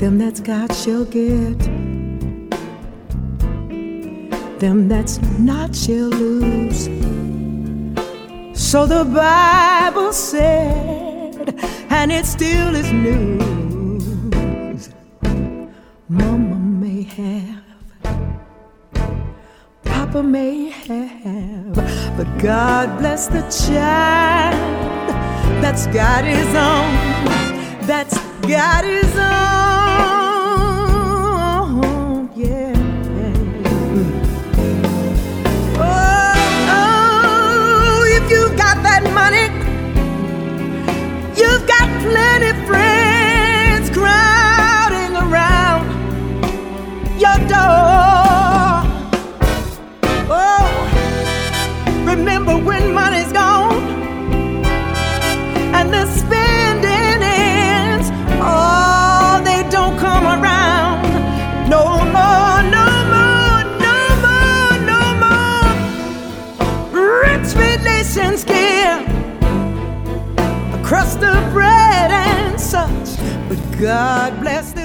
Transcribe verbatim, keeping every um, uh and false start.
Them that's got shall get, them that's not shall lose. So the Bible said, and it still is news. Mama may have, Papa may have, but God bless the child that's got his own, that's got his own, yeah. You've got plenty friends crowding around your door. Oh, remember when money's gone and the spending ends. Oh, they don't come around no more, no more, no more, no more. Rich relations give crust of bread and such, but God bless the